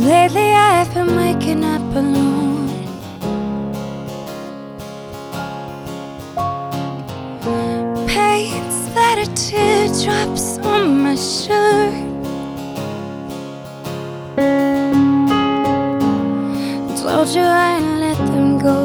lately I've been waking up alone. Paint splattered teardrops on my shirt. Told you I'd let them go,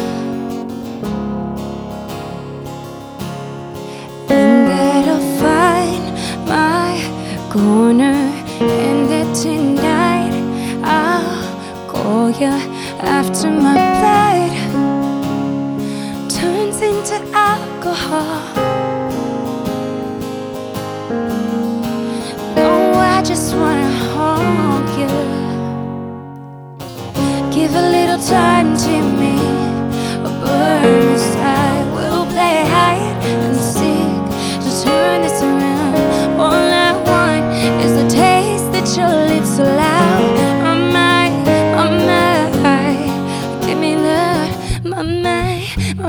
and that I'll find my corner, and that tonight I'll call you after my blood turns into alcohol. No, I just wanna hold you. Give a little time to me, a burn aside. We'll play hide and seek to turn this around. All I want is the taste that your lips allow. My mind, give me love. My mind,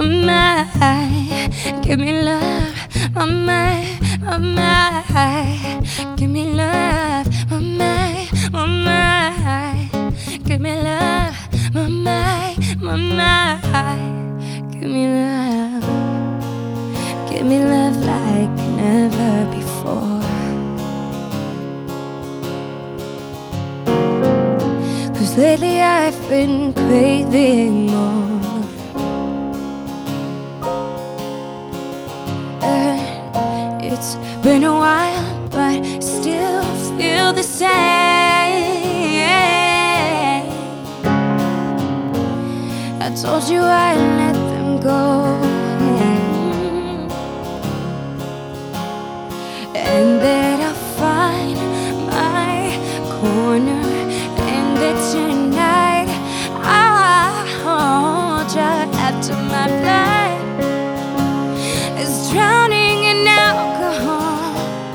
give me love. My mind, give me love. My mind, give me love. My mind, give me love. Give me love like never before. 'Cause lately I've been craving more. It's been a while, but still feel the same. I told you I'd let them go, and that I'll find my corner, and that tonight I'll hold you after my blood is drowning in alcohol.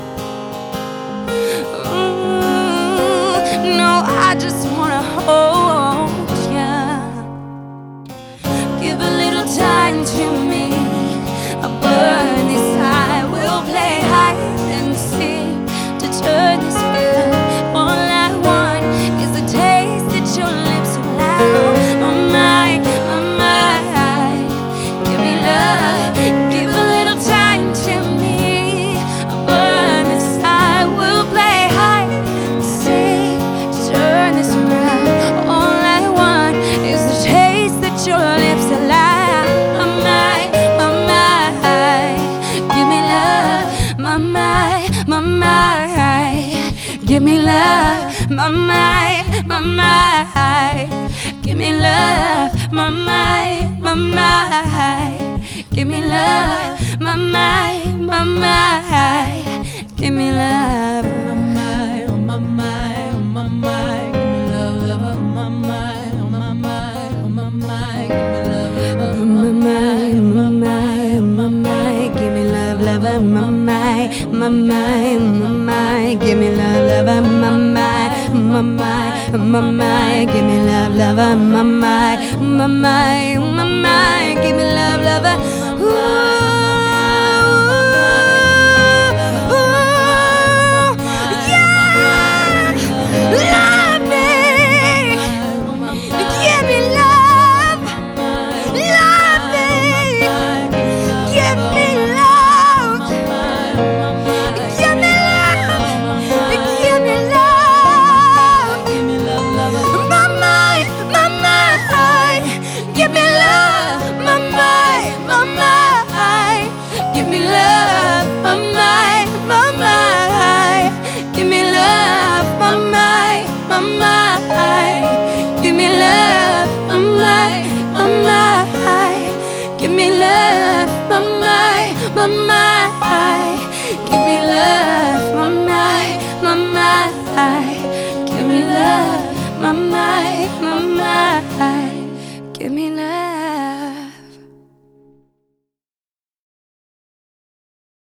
No, I just wanna hold you. Give a little time to me, I'll burn this high. We'll play hide and seek to turn this around. All I want is the taste that your lips allow. My mind, give me love. Give a little time to me, I'll burn this high. We'll play hide and seek to turn this around. All I want is the taste that your lips allow. My mind, give me love. My mind, give me love. My mind, give me love. My mind, give me love. My mind, give me love. My mind, give me love, love. My mind, give me love. Give me love, love. My mind, give me love, love. My mind, give me love, love. My mind, give me love, love. Ooh.